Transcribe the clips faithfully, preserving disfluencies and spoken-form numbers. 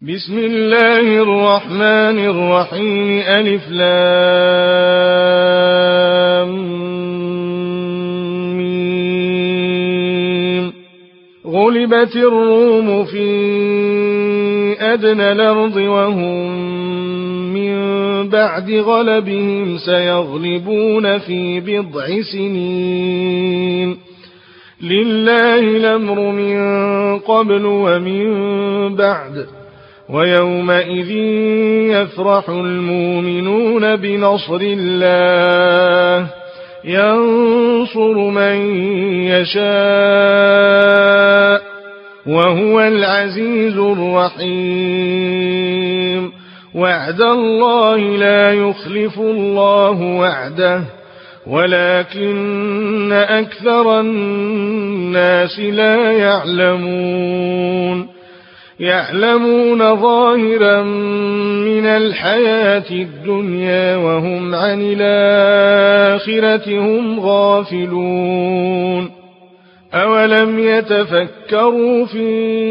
بسم الله الرحمن الرحيم. ألف لام ميم. غلبت الروم في أدنى الأرض وهم من بعد غلبهم سيغلبون في بضع سنين. لله الأمر من قبل ومن بعد، ويومئذ يفرح المؤمنون بنصر الله ينصر من يشاء وهو العزيز الرحيم. وعد الله لا يخلف الله وعده ولكن أكثر الناس لا يعلمون. يعلمون ظاهرا من الحياة الدنيا وهم عن الآخرة هم غافلون. أولم يتفكروا في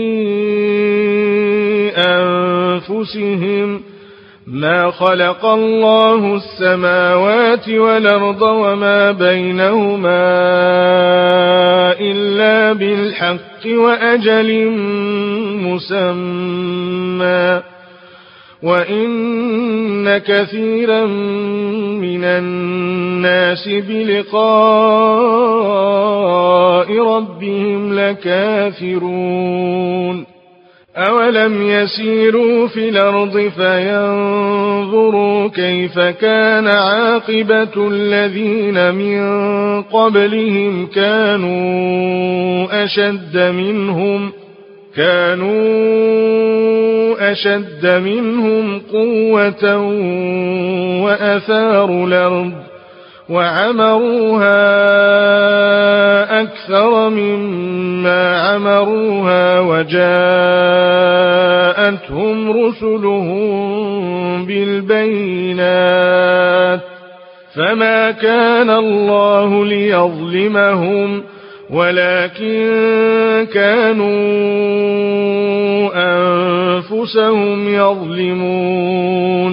أنفسهم ما خلق الله السماوات والأرض وما بينهما إلا بالحق وأجل مسمى، وإن كثيرا من الناس بلقاء ربهم لكافرون. أولم يسيروا في الأرض فينظروا كيف كان عاقبة الذين من قبلهم كانوا أشد منهم كانوا أشد منهم قوة وأثاروا الأرض وعمروها أكثر مما عمروها وجاءتهم رسلهم بالبينات فما كان الله ليظلمهم ولكن كانوا أنفسهم يظلمون.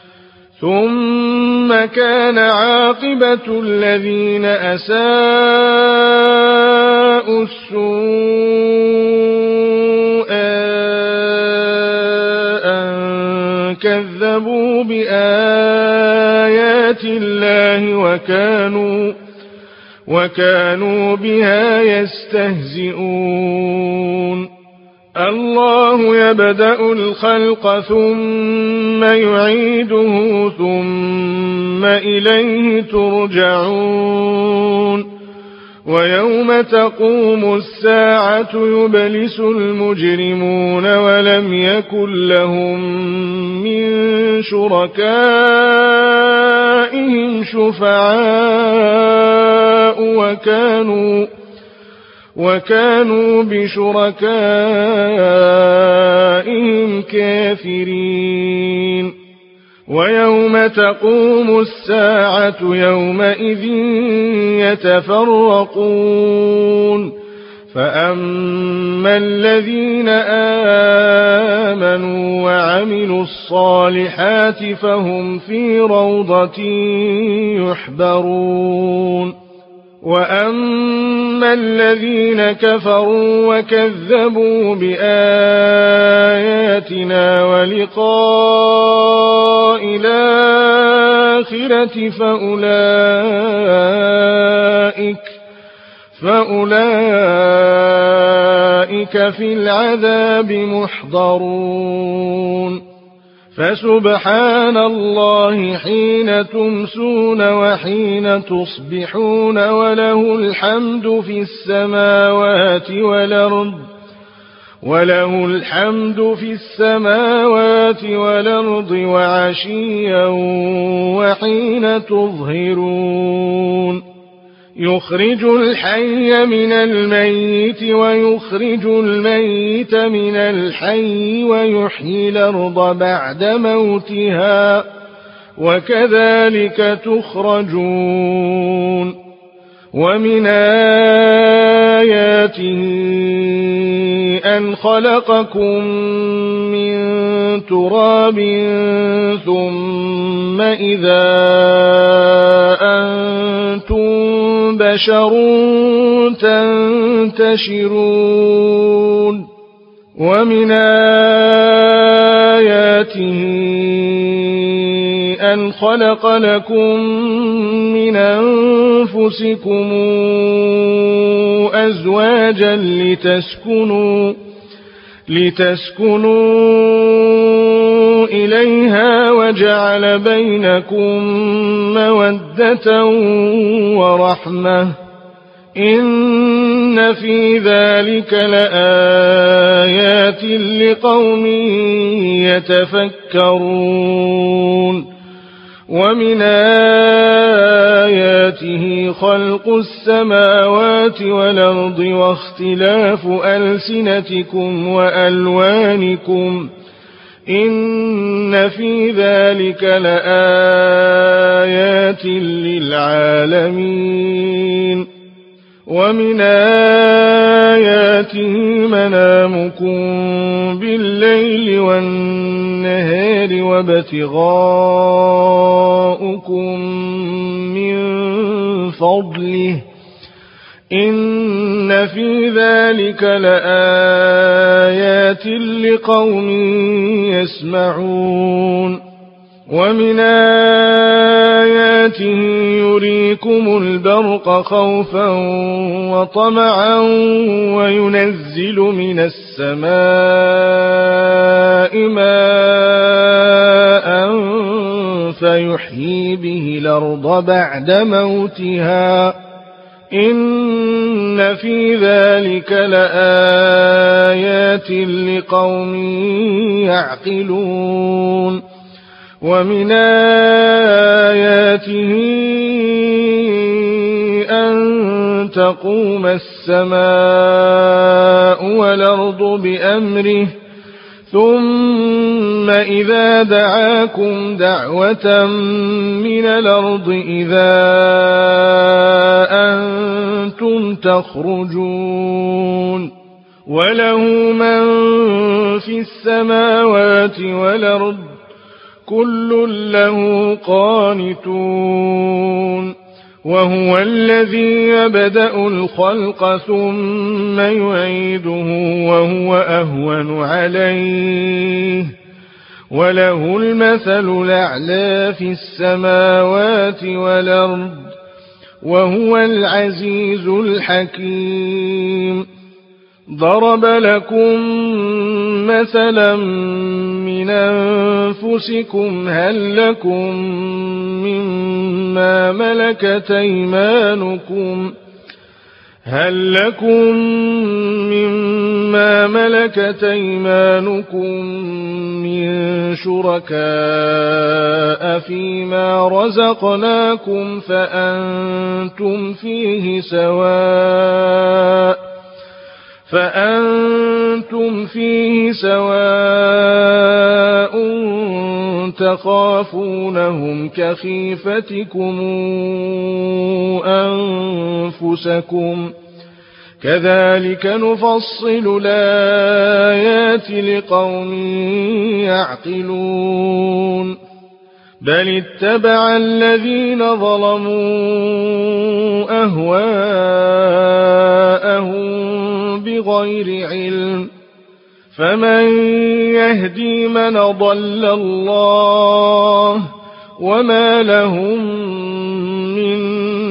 ثم كان عاقبة الذين أساءوا السوء أن كذبوا بآيات الله وكانوا وكانوا بها يستهزئون. الله يبدأ الخلق ثم يعيده ثم إليه ترجعون. ويوم تقوم الساعة يبلس المجرمون ولم يكن لهم من شركائهم شفعاء وكانوا وكانوا بشركائهم كافرين. ويوم تقوم الساعة يومئذ يتفرقون. فأما الذين آمنوا وعملوا الصالحات فهم في روضة يحبرون. وأما الذين كفروا وكذبوا بآياتنا ولقاء الآخرة فأولئك فأولئك في العذاب محضرون. فسبحان الله حين تمسون وحين تصبحون وله الحمد في السماوات والأرض وله الحمد في السماوات والأرض وعشيا وحين تظهرون. يخرج الحي من الميت ويخرج الميت من الحي ويحيي الأرض بعد موتها وكذلك تخرجون. ومن آياته أن خلقكم من تراب ثم إذا أنتم بشر تنتشرون ومن آياته أن خلق لكم من أنفسكم أزواجا لتسكنوا لتسكنوا إليها وجعل بينكم مودة ورحمة إن في ذلك لآيات لقوم يتفكرون ومن آياته خلق السماوات والأرض واختلاف ألسنتكم وألوانكم إن في ذلك لآيات للعالمين ومن آياته منامكم بالليل والنهار وابتغاؤكم من فضله إن في ذلك لآيات لقوم يسمعون ومن آياته يريكم البرق خوفا وطمعا وينزل من السماء ماء فيحيي به الأرض بعد موتها إن في ذلك لآيات لقوم يعقلون ومن آياته أن تقوم السماء والأرض بأمره ثم إذا دعاكم دعوة من الأرض إذا أنتم تخرجون وله من في السماوات والأرض كل له قانتون وهو الذي يبدأ الخلق ثم يعيده وهو أهون عليه وله المثل الأعلى في السماوات والأرض وهو العزيز الحكيم ضرب لكم مثلا من أنفسكم هل لكم مما ملكت أيمانكم هل لكم مما ملكت أيمانكم من شركاء فيما رزقناكم فأنتم فيه سواء فأنتم فيه سواء تخافونهم كخيفتكم أنفسكم كذلك نفصل الآيات لقوم يعقلون بل اتبع الذين ظلموا أهواءهم بغير علم فمن يهدي من ضل الله وما لهم من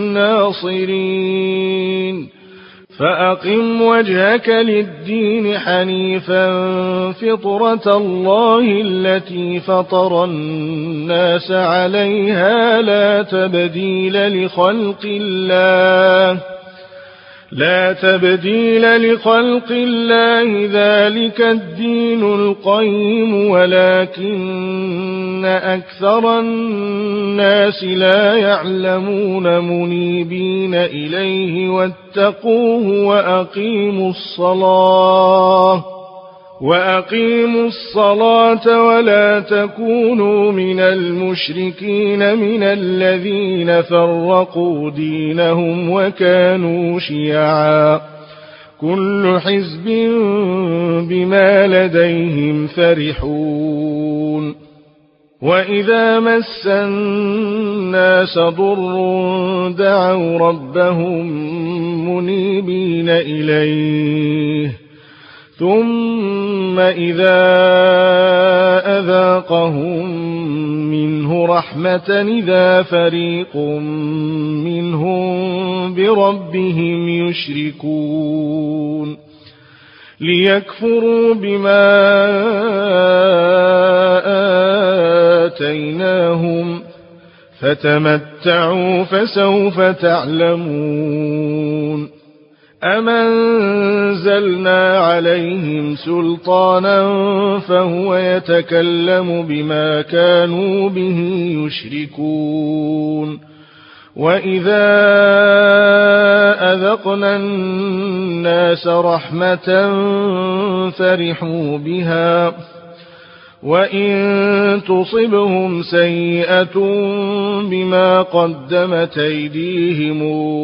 ناصرين فأقم وجهك للدين حنيفا فطرة الله التي فطر الناس عليها لا تبديل لخلق الله لا تبديل لخلق الله ذلك الدين القيم ولكن أكثر الناس لا يعلمون منيبين إليه واتقوه وأقيموا الصلاة وأقيموا الصلاة ولا تكونوا من المشركين من الذين فرقوا دينهم وكانوا شيعا كل حزب بما لديهم فرحون وإذا مس الناس ضر دعوا ربهم منيبين إليه ثم إذا أذاقهم منه رحمة إذا فريق منهم بربهم يشركون ليكفروا بما آتيناهم فتمتعوا فسوف تعلمون أم أنزلنا عليهم سلطانا فهو يتكلم بما كانوا به يشركون وإذا أذقنا الناس رحمة فرحوا بها وإن تصبهم سيئة بما قدمت أيديهم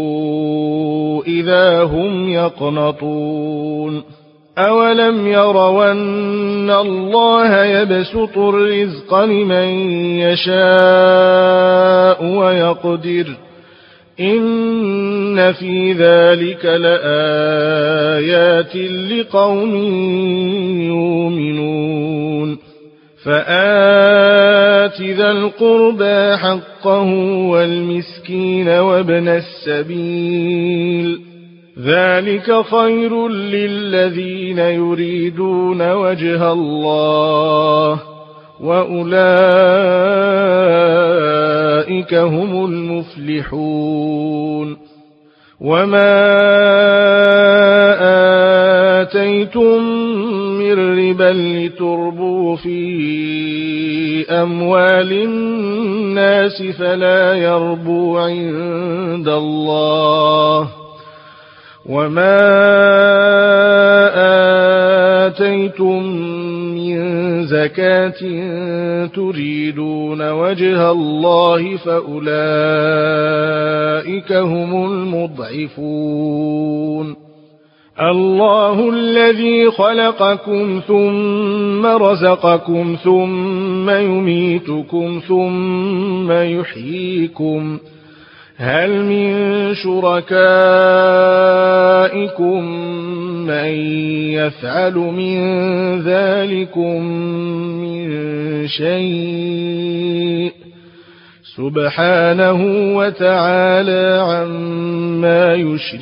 إذا هم يقنطون أولم يروا أن الله يبسط الرزق لمن يشاء ويقدر إن في ذلك لآيات لقوم يؤمنون فآت ذا القربى حقه والمسكين وابن السبيل ذلك خير للذين يريدون وجه الله وأولئك هم المفلحون وما آتيتم من ربا لتربوا في أموال الناس فلا يربو عند الله وما آتيتم من زكاة تريدون وجه الله فأولئك هم المضعفون الله الذي خلقكم ثم رزقكم ثم يميتكم ثم يحييكم هل من شركائكم من يفعل من ذلكم من شيء سبحانه وتعالى عما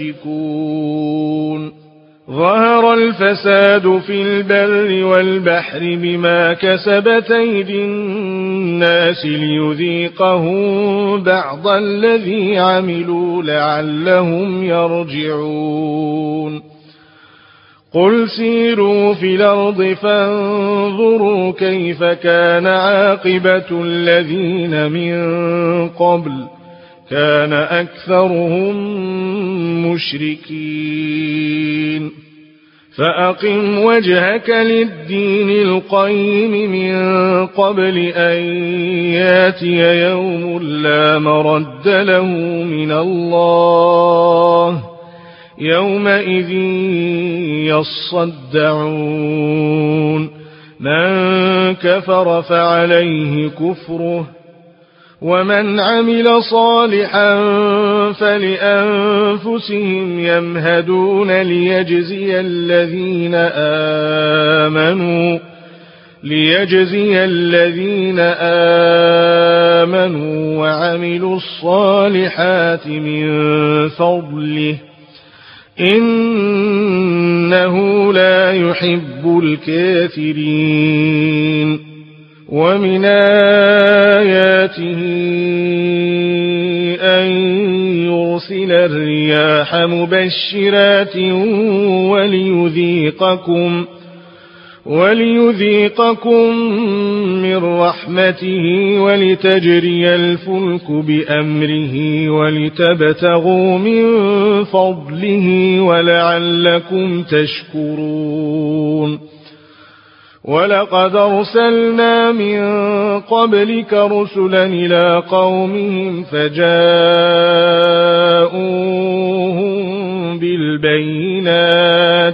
يشركون ظهر الفساد في البر والبحر بما كسبت أيدي الناس ليذيقهم بعض الذي عملوا لعلهم يرجعون قل سيروا في الأرض فانظروا كيف كان عاقبة الذين من قبل كان أكثرهم مشركين فأقم وجهك للدين القيم من قبل أن ياتي يوم لا مرد له من الله يومئذ يصدعون من كفر فعليه كفره ومن عمل صالحا فلأنفسهم يمهدون ليجزي الذين آمنوا ليجزي الذين آمنوا وعملوا الصالحات من فضله إنه لا يحب الكافرين ومن آياته أن يرسل الرياح مبشرات وليذيقكم وليذيقكم من رحمته ولتجري الفلك بأمره ولتبتغوا من فضله ولعلكم تشكرون ولقد أرسلنا من قبلك رسلا إلى قومهم فجاءوهم بالله بالبينات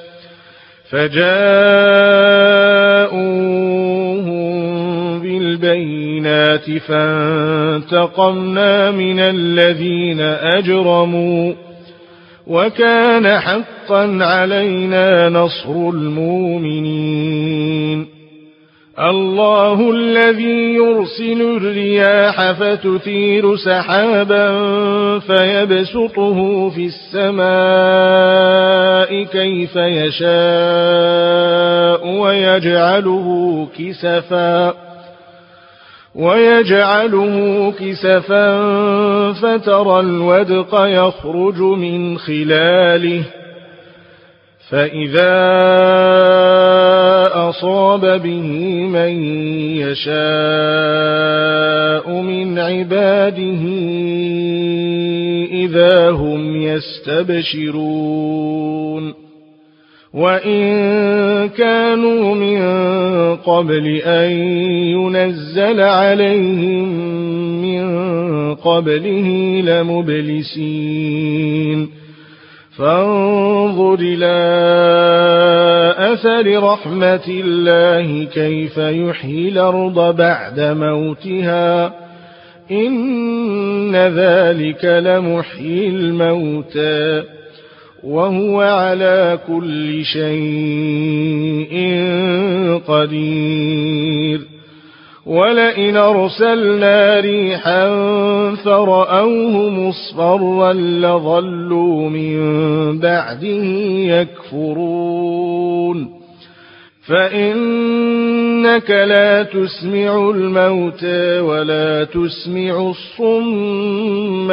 فجاءوهم بالبينات فانتقمنا من الذين أجرموا وكان حقا علينا نصر المؤمنين الله الذي يرسل الرياح فتثير سحابا فيبسطه في السماء كيف يشاء ويجعله كسفا ويجعله كسفا فترى الودق يخرج من خلاله فإذا أصاب به من يشاء من عباده إذا هم يستبشرون وإن كانوا من قبل أن ينزل عليهم من قبله لمبلسين فانظر إلى أثر رحمة الله كيف يحيي الأرض بعد موتها إن ذلك لمحيي الموتى وهو على كل شيء قدير ولئن أرسلنا ريحا فرأوه مصفرا لظلوا من بعده يكفرون فإنك لا تسمع الموتى ولا تسمع الصم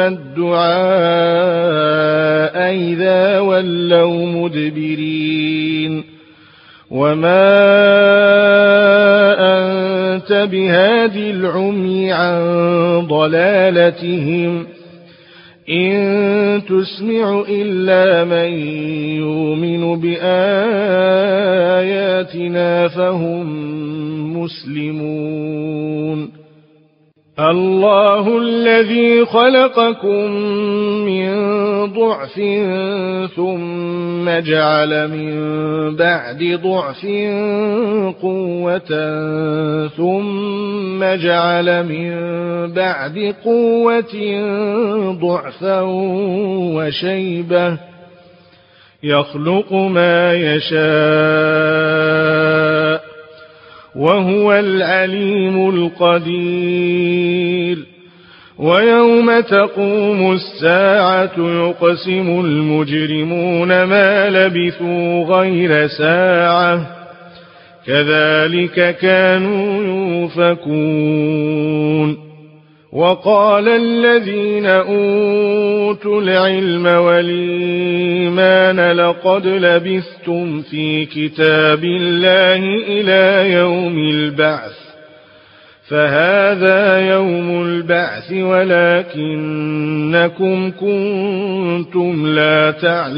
الدعاء إذا ولوا مدبرين وما أنت بهادي العمي عن ضلالتهم إن تسمع إلا من يؤمن بآياتنا فهم مسلمون الله الذي خلقكم من ضعف ثم جعل من بعد ضعف قوة ثم جعل من بعد قوة ضعفا وشيبة يخلق ما يشاء وهو العليم القدير ويوم تقوم الساعة يقسم المجرمون ما لبثوا غير ساعة كذلك كانوا يؤفكون وقال الذين أوتوا العلم والإيمان لقد لبثتم في كتاب الله إلى يوم البعث فهذا يوم البعث ولكنكم كنتم لا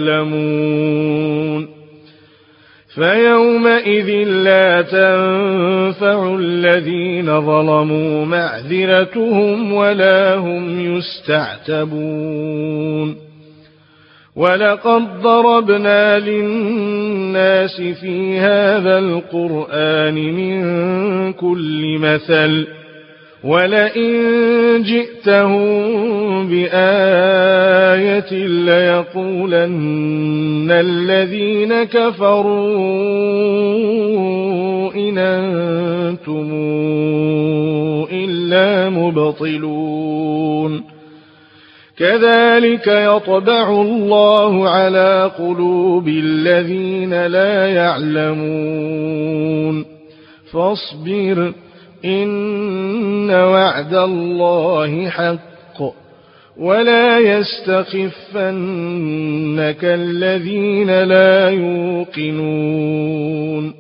تعلمون فيومئذ لا تنفع الذين ظلموا معذرتهم ولا هم يستعتبون ولقد ضربنا للناس في هذا القرآن من كل مثل ولئن جئتهم بآية ليقولن الذين كفروا إن أنتم إلا مبطلون كذلك يطبع الله على قلوب الذين لا يعلمون فاصبر إن وعد الله حق ولا يستخفنك الذين لا يوقنون